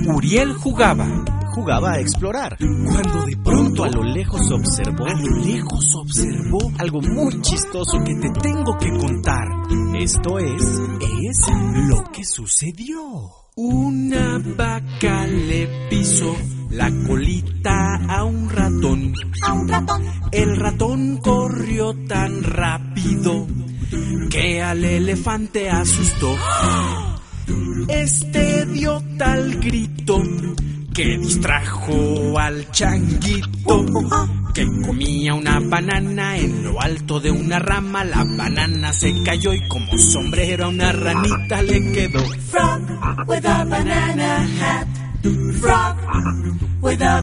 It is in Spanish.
Uriel jugaba a explorar, cuando de pronto a lo lejos observó algo muy chistoso que te tengo que contar. Esto es lo que sucedió. Una vaca le pisó la colita a un ratón. El ratón corrió tan rápido que al elefante asustó. Este dio tal grito que distrajo al changuito, que comía una banana en lo alto de una rama. La banana se cayó y como sombrero a una ranita le quedó. Frog with a banana hat. Frog with a